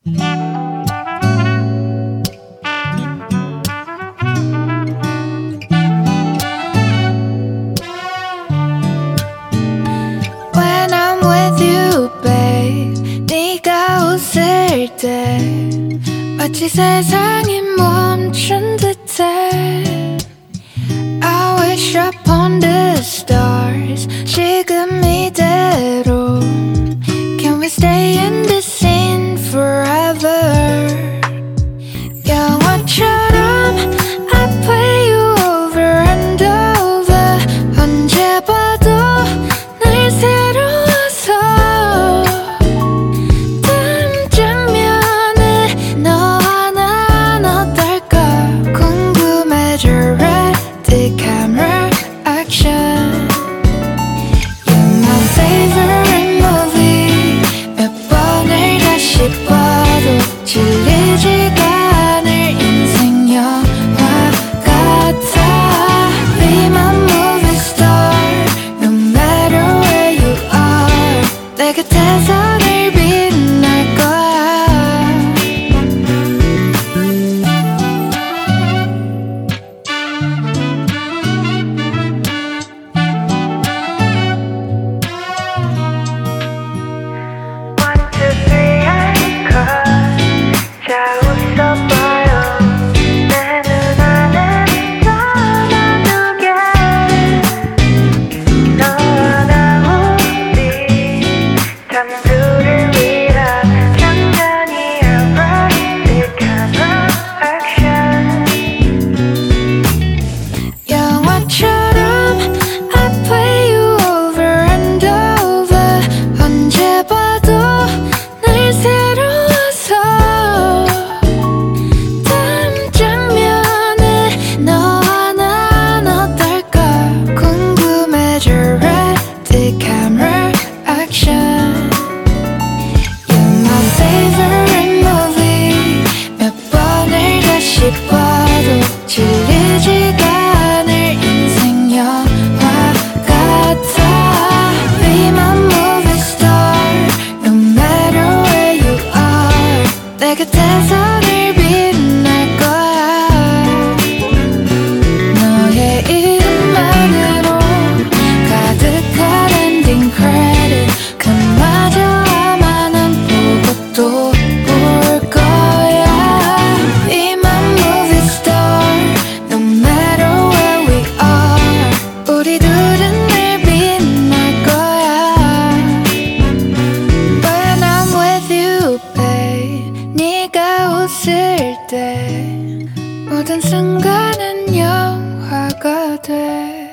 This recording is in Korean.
When I'm with you, babe, 네가 웃을 때 마치 세상이 멈춘 듯해. I wish upon the stars. 지금 이대로 Can we stay in this scene forever? 영화처럼 I play you over and over. 언제 봐도 날 새로워서 다음 장면에 너와 난 어떨까 궁금해져. Ready camera action. You're my favorite movie. 몇 번을 다시 봐도 질리지가 않을 인생 영화 같아. Be my movie star. No matter where you are. 내 곁에서 늘 빛날 거야. One, two, three, and cut. 자 웃어봐요. 내 눈 안에 담아두게. 너와 나 우리 단둘을 위한 장면이야. Romantic camera action. 영화처럼 I play you over and over. 언제 봐도 날 새로워서 다음 장면에 너와 난 어떨까 궁금해져. Ready camera action. You're my favorite movie. 몇 번을 다시 봐도 질리지가 않을 인생 영화 같아. Be my movie star. No matter where you are. 내 곁에서 늘 빛날 거야. 너의 이름만으로 가득한 엔딩 크레딧. 그마저 아마 난 보고 또 볼 거야. Be my movie star. No matter where we are. 우리 둘은 늘 빛날 거야. When I'm with you, babe, 네가 웃을 때 모든 순간은 영화가 돼.